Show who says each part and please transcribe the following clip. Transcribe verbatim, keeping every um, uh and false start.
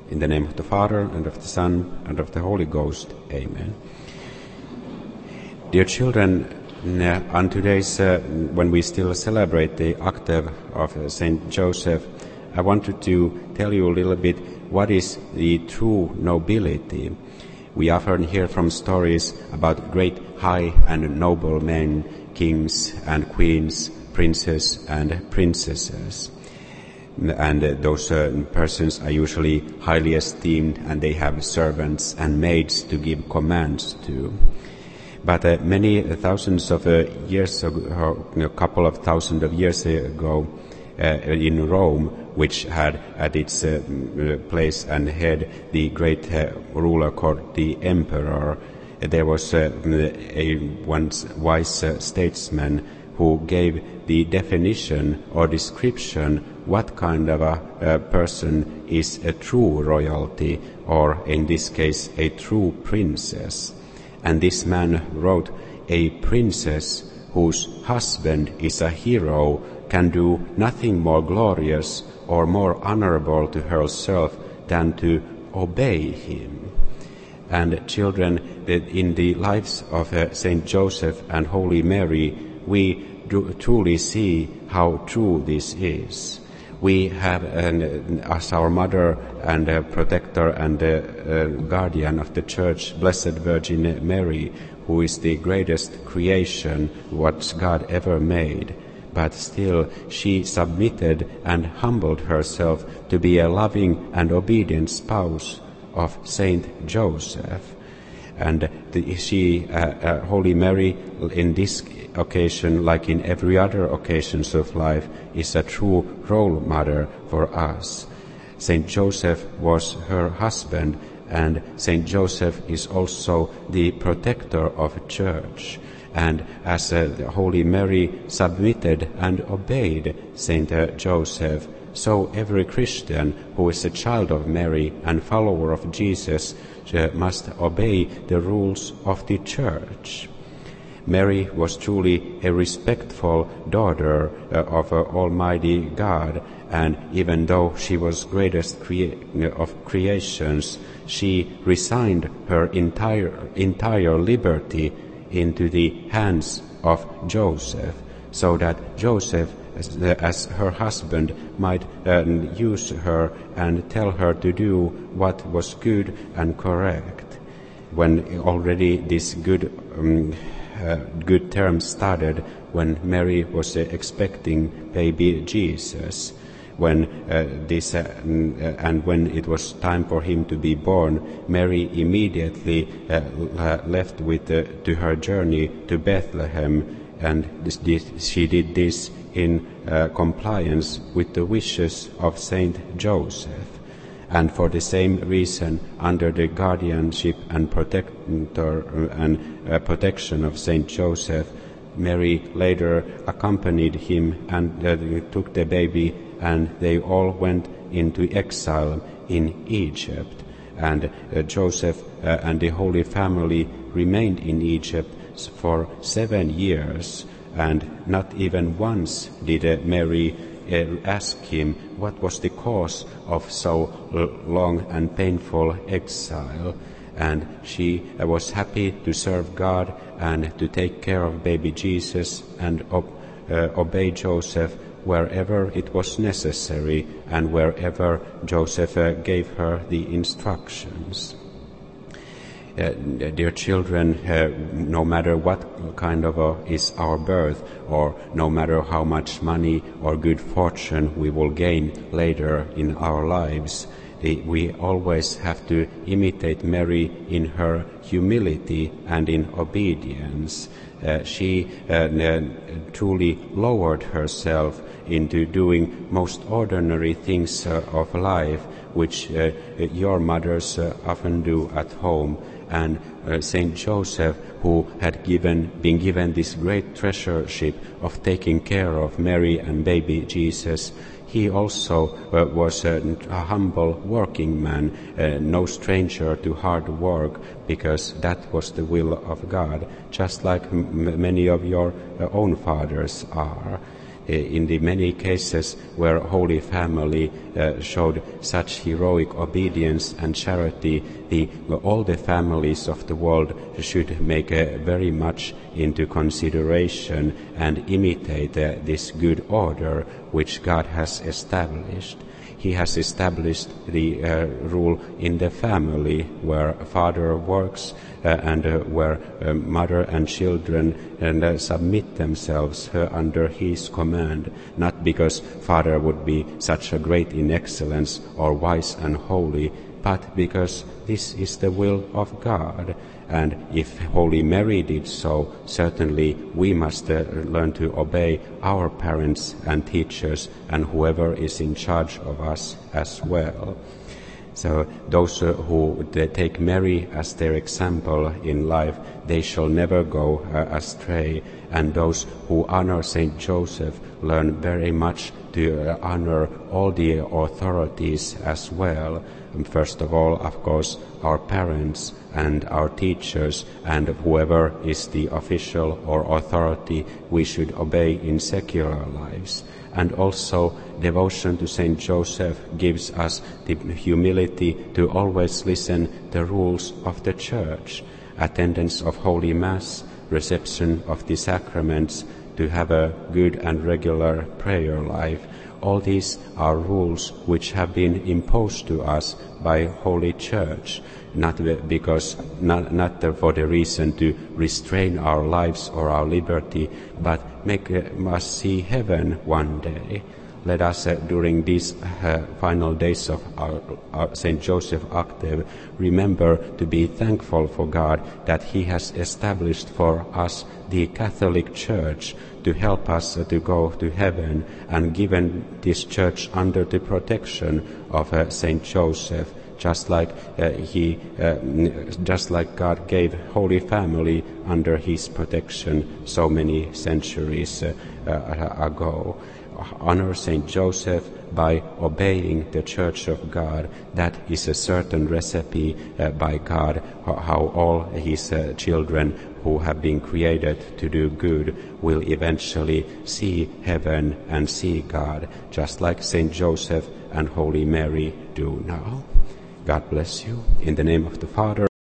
Speaker 1: In the name of the Father, and of the Son, and of the Holy Ghost. Amen. Dear children, on today's, uh, when we still celebrate the octave of uh, Saint Joseph, I wanted to tell you a little bit what is the true nobility. We often hear from stories about great high and noble men, kings and queens, princes and princesses. And uh, those uh, persons are usually highly esteemed, and they have servants and maids to give commands to. But uh, many thousands of uh, years ago, a couple of thousand of years ago, uh, in Rome, which had at its uh, place and head the great uh, ruler called the emperor, there was uh, a once wise uh, statesman who gave the definition or description what kind of a, a person is a true royalty, or in this case a true princess. And this man wrote, "A princess whose husband is a hero can do nothing more glorious or more honorable to herself than to obey him." And children, in the lives of uh, Saint Joseph and Holy Mary, we do truly see how true this is. We have an, as our mother and uh, protector and uh, uh, guardian of the Church, Blessed Virgin Mary, who is the greatest creation what God ever made. But still she submitted and humbled herself to be a loving and obedient spouse of Saint Joseph. And the, she, uh, uh, Holy Mary, in this occasion, like in every other occasions of life, is a true role model for us. Saint Joseph was her husband, and Saint Joseph is also the protector of the Church. And as uh, the Holy Mary submitted and obeyed Saint uh, Joseph, so every Christian who is a child of Mary and follower of Jesus uh, must obey the rules of the Church. Mary was truly a respectful daughter uh, of uh, Almighty God, and even though she was greatest crea- of creations, she resigned her entire entire liberty into the hands of Joseph, so that Joseph, as, the, as her husband, might uh, use her and tell her to do what was good and correct. When already this good um, uh, good term started, when Mary was uh, expecting baby Jesus, when uh, this uh, and when it was time for him to be born, Mary immediately uh, left with uh, to her journey to Bethlehem, and this, this, she did this in uh, compliance with the wishes of Saint Joseph. And for the same reason, under the guardianship and protector and uh, protection of Saint Joseph, Mary later accompanied him and uh, took the baby, and they all went into exile in Egypt. And uh, Joseph uh, and the Holy Family remained in Egypt for seven years, and not even once did uh, Mary uh, ask him what was the cause of so long and painful exile. And she uh, was happy to serve God and to take care of baby Jesus and ob- uh, obey Joseph wherever it was necessary and wherever Joseph uh, gave her the instructions. Uh, dear children, uh, no matter what kind of uh, is our birth, or no matter how much money or good fortune we will gain later in our lives, the, we always have to imitate Mary in her humility and in obedience. Uh, she uh, uh, truly lowered herself into doing most ordinary things uh, of life, which uh, your mothers uh, often do at home. And uh, Saint Joseph, who had given, been given this great treasureship of taking care of Mary and baby Jesus, he also uh, was a, a humble working man, uh, no stranger to hard work, because that was the will of God, just like m- many of your uh, own fathers are. in the many cases where Holy Family uh, showed such heroic obedience and charity, the, all the families of the world should make uh, very much into consideration and imitate uh, this good order which God has established. He has established the uh, rule in the family where father works uh, and uh, where uh, mother and children and uh, submit themselves uh, under his command, not because father would be such a great in excellence or wise and holy, but because this is the will of God. And if Holy Mary did so, certainly we must uh, learn to obey our parents and teachers and whoever is in charge of us as well. So those uh, who they take Mary as their example in life, they shall never go uh, astray. And those who honor Saint Joseph learn very much to uh, honor all the authorities as well. And first of all, of course, our parents and our teachers and whoever is the official or authority we should obey in secular lives. And also devotion to Saint Joseph gives us the humility to always listen the rules of the Church, attendance of Holy Mass, reception of the sacraments, to have a good and regular prayer life. All these are rules which have been imposed to us by Holy Church, not because not, not for the reason to restrain our lives or our liberty, but make us see heaven one day. Let us, uh, during these uh, final days of our, our Saint Joseph Octave, remember to be thankful for God that He has established for us the Catholic Church to help us uh, to go to heaven, and given this Church under the protection of uh, Saint Joseph, just like uh, he, uh, just like God gave Holy Family under His protection so many centuries uh, uh, ago. Honor Saint Joseph by obeying the Church of God. That is a certain recipe uh, by God, how all His uh, children who have been created to do good will eventually see heaven and see God, just like Saint Joseph and Holy Mary do now. God bless you. In the name of the Father,